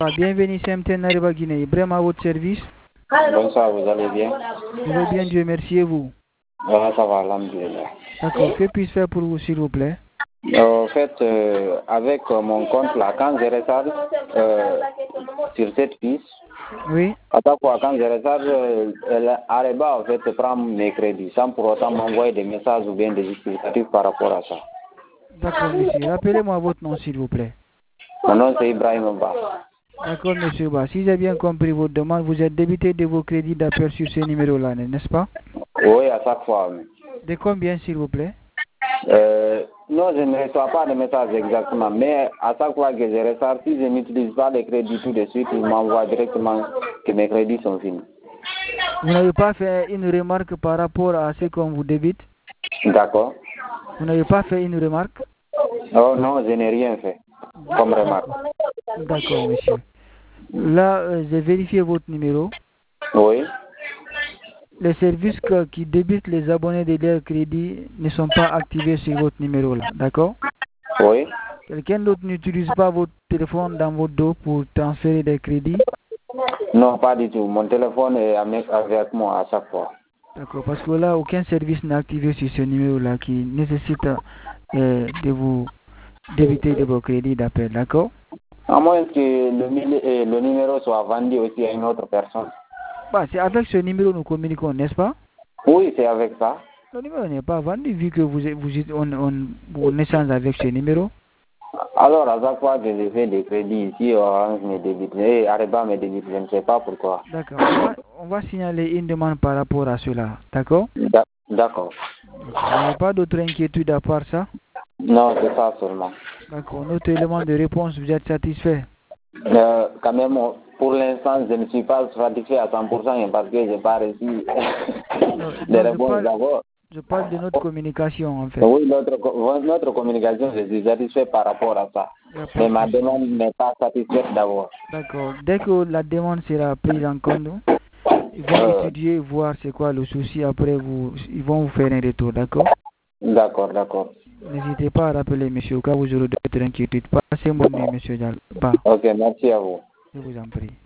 Bienvenue CMTN Nariba Guinée. Ibrahim à votre service. Bonsoir, vous allez bien? Je vais bien, Dieu merci, et vous? Ça va, alhamdoulilah. D'accord, que puis-je faire pour vous, s'il vous plaît? En fait, avec mon compte là, quand je recharge sur cette piste, oui. À chaque fois, quand je recharge, Areba en fait prend mes crédits sans pour autant m'envoyer des messages ou bien des justificatifs par rapport à ça. D'accord, monsieur. Rappelez-moi votre nom, s'il vous plaît. Mon nom, c'est Ibrahim Ba. D'accord, monsieur Ba. Si j'ai bien compris votre demande, vous êtes débité de vos crédits d'appel sur ce numéro-là, n'est-ce pas? Oui, à chaque fois. De combien, s'il vous plaît? Non, je ne reçois pas de messages exactement, mais à chaque fois que je recharge, si je n'utilise pas les crédits tout de suite, il m'envoie directement que mes crédits sont finis. Vous n'avez pas fait une remarque par rapport à ce qu'on vous débite? D'accord. Vous n'avez pas fait une remarque? Oh non, je n'ai rien fait comme remarque. D'accord, monsieur. Là, j'ai vérifié votre numéro. Oui. Les services qui débitent les abonnés de leur crédit ne sont pas activés sur votre numéro là, d'accord? Oui. Quelqu'un d'autre n'utilise pas votre téléphone dans votre dos pour transférer des crédits? Non, pas du tout. Mon téléphone est avec moi à chaque fois. D'accord, parce que là, aucun service n'est activé sur ce numéro là qui nécessite de vous débiter de vos crédits d'appel, d'accord? À moins que le numéro soit vendu aussi à une autre personne. Bah, c'est avec ce numéro que nous communiquons, n'est-ce pas? Oui, c'est avec ça. Le numéro n'est pas vendu vu que on échange avec ce numéro. Alors, à chaque fois que je fais des crédits ici, Orange me débite, et Areba me débite, je ne sais pas pourquoi. D'accord, on va signaler une demande par rapport à cela, d'accord? D'accord. Vous n'avez pas d'autre inquiétude à part ça? Non, c'est ça seulement. D'accord, notre élément de réponse, vous êtes satisfait? Quand même, pour l'instant, je ne suis pas satisfait à 100% parce que je n'ai pas reçu des réponses d'abord. Je parle de notre communication en fait. Oui, notre communication, je suis satisfait par rapport à ça. Mais ma demande n'est pas satisfaite d'abord. D'accord. Dès que la demande sera prise en compte, ils vont étudier, voir c'est quoi le souci. Après, ils vont vous faire un retour, d'accord? D'accord, d'accord. N'hésitez pas à rappeler monsieur au cas où vous aurez d'autres inquiétudes. Passez bonne nuit, monsieur Diallo. Ok, merci à vous. Je vous en prie.